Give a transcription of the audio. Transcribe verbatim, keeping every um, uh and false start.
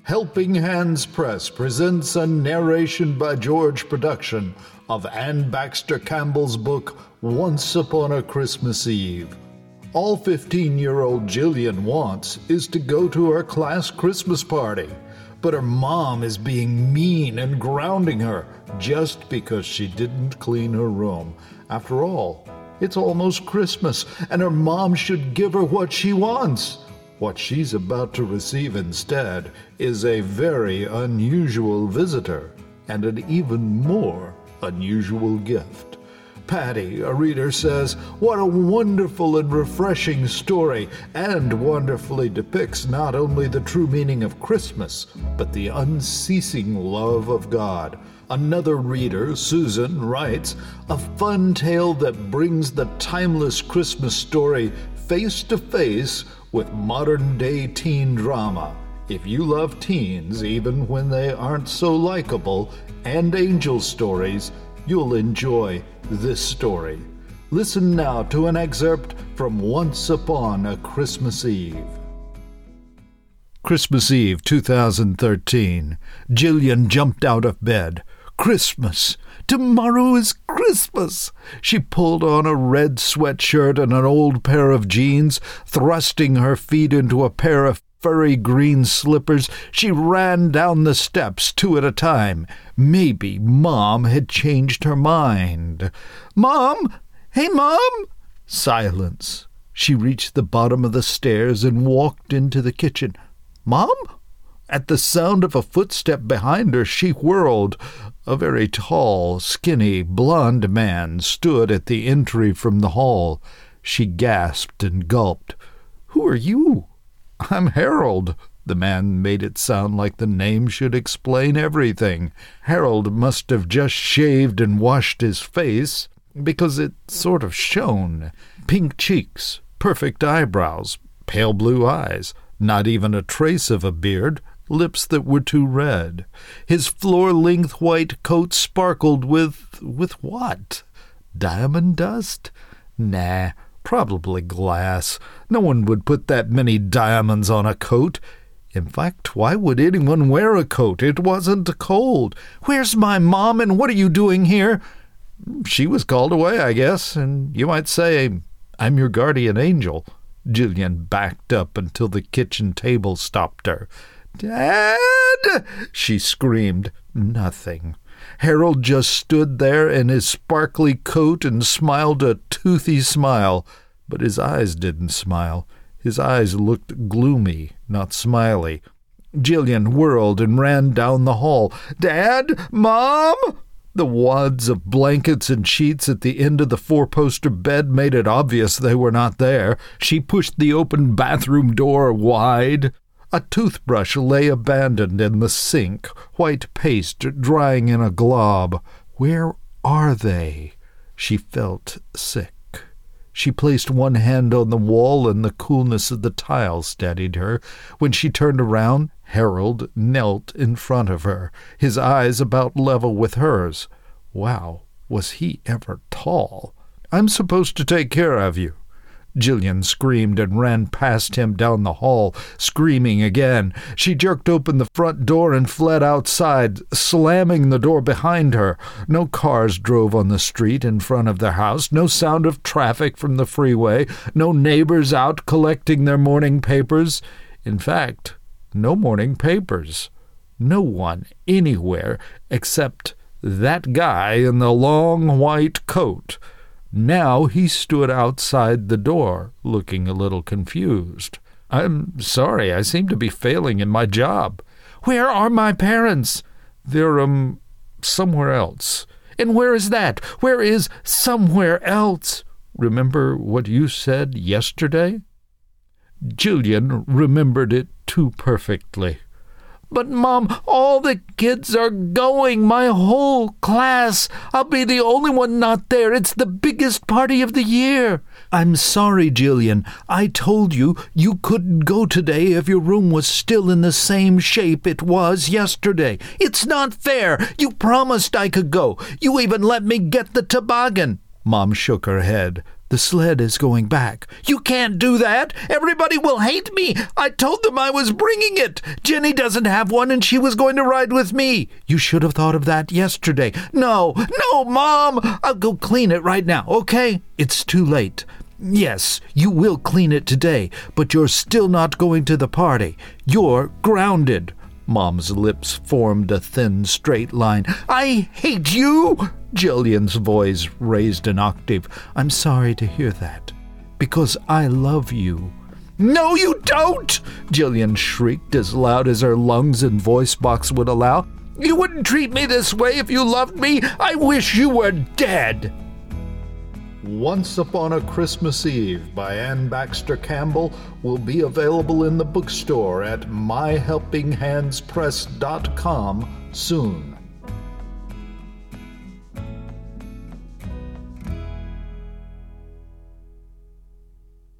Helping Hands Press presents a narration by George production of Anne Baxter Campbell's book, Once Upon a Christmas Eve. All fifteen-year-old Jillian wants is to go to her class Christmas party, but her mom is being mean and grounding her just because she didn't clean her room. After all, it's almost Christmas, and her mom should give her what she wants. What she's about to receive instead is a very unusual visitor and an even more unusual gift. Patty, a reader, says, "What a wonderful and refreshing story, and wonderfully depicts not only the true meaning of Christmas, but the unceasing love of God." Another reader, Susan, writes, "A fun tale that brings the timeless Christmas story face to face with modern-day teen drama. If you love teens, even when they aren't so likable, and angel stories, you'll enjoy this story." Listen now to an excerpt from Once Upon a Christmas Eve. Christmas Eve, two thousand thirteen. Jillian jumped out of bed. Christmas! Tomorrow is Christmas! She pulled on a red sweatshirt and an old pair of jeans. Thrusting her feet into a pair of furry green slippers, she ran down the steps two at a time. Maybe Mom had changed her mind. "Mom! Hey, Mom!" Silence. She reached the bottom of the stairs and walked into the kitchen. "Mom?" At the sound of a footstep behind her, she whirled. A very tall, skinny, blond man stood at the entry from the hall. She gasped and gulped. "Who are you?" "I'm Harold." The man made it sound like the name should explain everything. Harold must have just shaved and washed his face, because it sort of shone. Pink cheeks, perfect eyebrows, pale blue eyes, not even a trace of a beard, lips that were too red. His floor-length white coat sparkled with... with what? Diamond dust? Nah, probably glass. No one would put that many diamonds on a coat. In fact, why would anyone wear a coat? It wasn't cold. "Where's my mom, and what are you doing here?" "She was called away, I guess, and you might say I'm your guardian angel." Jillian backed up until the kitchen table stopped her. "Dad!" she screamed. Nothing. Harold just stood there in his sparkly coat and smiled a toothy smile. But his eyes didn't smile. His eyes looked gloomy, not smiley. Jillian whirled and ran down the hall. "Dad! Mom!" The wads of blankets and sheets at the end of the four-poster bed made it obvious they were not there. She pushed the open bathroom door wide. A toothbrush lay abandoned in the sink, white paste drying in a glob. Where are they? She felt sick. She placed one hand on the wall, and the coolness of the tile steadied her. When she turned around, Harold knelt in front of her, his eyes about level with hers. Wow, was he ever tall? "I'm supposed to take care of you." Jillian screamed and ran past him down the hall, screaming again. She jerked open the front door and fled outside, slamming the door behind her. No cars drove on the street in front of their house, no sound of traffic from the freeway, no neighbors out collecting their morning papers. In fact, no morning papers. No one anywhere except that guy in the long white coat. Now he stood outside the door, looking a little confused. "I'm sorry, I seem to be failing in my job." "Where are my parents?" "They're, um, somewhere else." "And where is that? Where is somewhere else?" "Remember what you said yesterday?" Jillian remembered it too perfectly. "But, Mom, all the kids are going, my whole class. I'll be the only one not there. It's the biggest party of the year." "I'm sorry, Jillian. I told you you couldn't go today if your room was still in the same shape it was yesterday. It's not fair. You promised I could go. You even let me get the toboggan." Mom shook her head. The sled is going back. You can't do that. Everybody will hate me. I told them I was bringing it. Jenny doesn't have one and she was going to ride with me. You should have thought of that yesterday. No, no, Mom. I'll go clean it right now, okay? It's too late. Yes, you will clean it today, but you're still not going to the party. You're grounded. Mom's lips formed a thin, straight line. I hate you! Jillian's voice raised an octave. I'm sorry to hear that, because I love you. No, you don't! Jillian shrieked as loud as her lungs and voice box would allow. You wouldn't treat me this way if you loved me. I wish you were dead. Once Upon a Christmas Eve by Anne Baxter Campbell will be available in the bookstore at my helping hands press dot com soon.